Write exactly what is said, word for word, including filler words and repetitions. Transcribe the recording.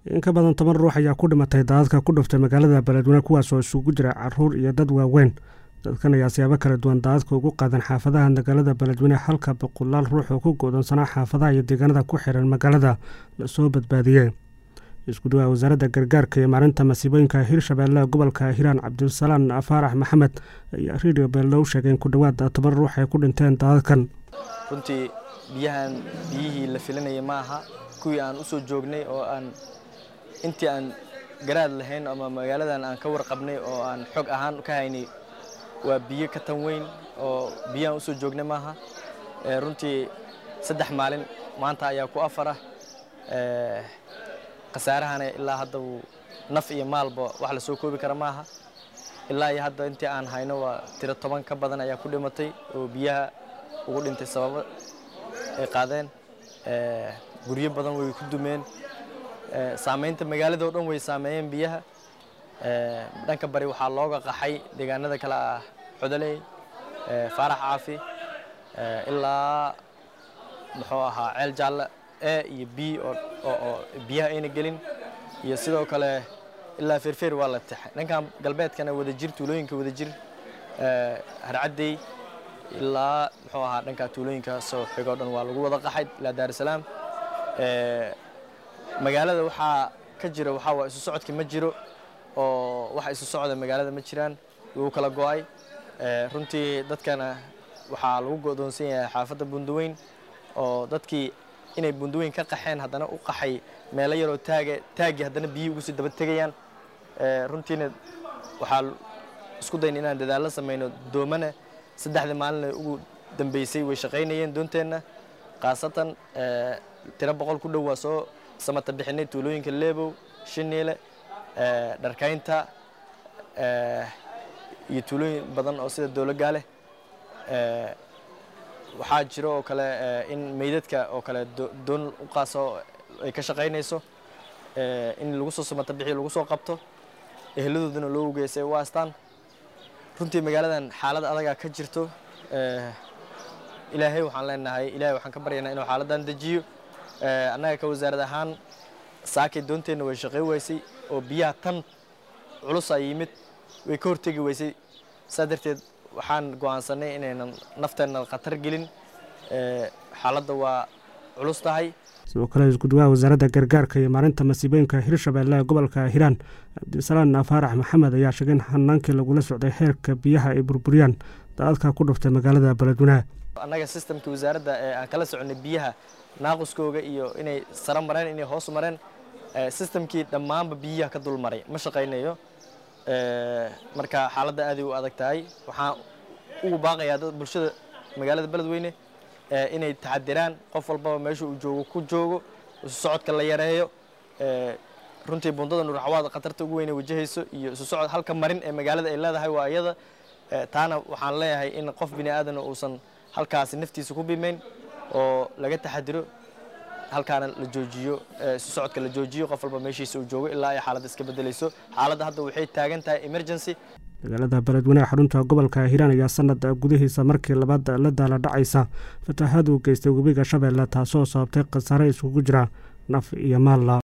in ka badan toban ruux ayaa ku dhimatay daadadka ku dhuftay magaalada Beledweyne kuwaas oo isugu jira caruur iyo dad waaweyn. Dadkan ayaa siyaabo kala duwan daadadka ugu qaadan xaafadaha magaalada Beledweyne halka boqolaal ruux oo ku go'doonsanaa xaafadaha iyo deegaanada ku xiran magaalada la soo badbaadiyay. Isku duwaa wasaaradda gargaarka iyo maareynta masiibooyinka Hirshabeelle gobolka Hiiraan Cabdulsalaan Faarax Maxamed ayaa Radio Beelow sheegay in ku dhawaad toban ruux ay ku dhinteen daadadkan. runtii biyahan biyihii la filanayay maaha kuwii aan u soo joognay oo aan intii aan garaad lahayn ama magaaladan aan ka warqabnay oo aan xog ahaan ka haynay waa biyo ka tan weyn oo biyaan u soo joognay maaha ee runtii saddex maalin maanta ayaa ku afara ee qasaarahana ilaa hadda uu naf iyo maalba wax la soo koobi kara maaha ilaa iyo hadda intii aan hayno waa tiro toban ka badan ayaa ku dhimatay oo biyaha ugu dhintay sabab ay qaadeen ee guryo badan way ku dumeen ee saameynta magaalada oo dhan way saameeyeen biyaha ee dhanka bari waxa looga qaxay deegaanada kala ah Codoley ee Faarax Caafi ee ilaa muxuu ahaa ceel jaalle ee iyo bi oo biyaha ayna gelin iyo sidoo kale ilaa firfir waa la taxay dhanka galbeedkana wada jir tuulooyinka wada jir ee harcaday ilaa muxuu ahaa dhanka tuulooyinka soo xigo dhan waa lagu wada qaxay ilaa Daar Salaam ee magaalada waxa ka jira waxa waa isu socodkii ma jiro oo waxa isu socda magaalada ma jiraan uu kala go'ay ee runtii dadkana waxa lagu go'doonsan yahay xaafadda Bundaweyn oo dadkii inay Bundaweyn ka qaxeen haddana u qaxay meel yar oo taaga taagi haddana biyo ugu sii daba tagayaan ee runtiina waxa isku dayn inaan dadaal la sameeyno doomana saddexda maalin ugu dambeysay way shaqeynayeen doonteena qaasatan ee tiro boqol ku dhow waa soo samata bixinay tuulooyinka Leebow Shineele ee dharkaynta ee iyo tuulooyin badan oo sida Dowlagaale ee waxa jiro oo kale in meydadka oo kale doon u qaaso ay ka shaqeynayso ee in lagu soo samata bixi lagu soo qabto eheladoodana loo geysay waastaan runtii magaaladan xaalad adag ka jirto ee ilaahay waxaan leenahay ilaahay waxaan ka baryaynaa inuu xaaladan dajiyo ee anaga ka wasaaradda ahaan saakay doonteena way shaqeey waysay oo biyaha tan culus ay yimid way ka hortagi waysay sadarteed waxaan go'aansanay inaynan nafteena khatar gelin ee xaaladda waa culus tahay sidoo kale isku duwaa wasaaradda gargaarka iyo maareynta masiibooyinka Hirshabeelle gobolka Hiiraan Cabdulsalaan Faarax Maxamed ayaa sheegay in hanaankii lagula socday heerka biyaha ay burburiyaan daadadka ku dhuftay magaalada Beledweyne anaga systemka wasaaradda ee aan kala soconay biyaha naaquskooga iyo inay sare mareen inay hoos mareen ee systemkii dhamaanba biyaha ka dul maray ma shaqeynayo ee marka xaaladda aad u adag tahay waxaan ugu baaqayaa dad bulshada magaalada Beledweyne ee inay taxadiraan qof walba meesha uu joogo ku joogo socodka la yareeyo ee runtii bundada Nuur Xawaad qatarta ugu weyn ee wajahayso iyo isu socod halka marin ee magaalada ay leedahay waa iyada taana waxaan leeyahay in qof bini aadan uusan halkaas naftiisa ku bimeyn oo laga taxadiro halkaana la joojiyo isu socodka la joojiyo qof walba meeshiisa uu joogo ilaa ay xaaladda iska bedelayso xaaladda hadda waxay taagan tahay emergency magaalada Beledweyne xarunta gobolka Hiiraan ayaa sanad gudihiisa markii labaad la daala dhacaysa fatahaad uu geystay webiga Shabeelle taasoo sababtay khasaare isugu jira naf iyo maal.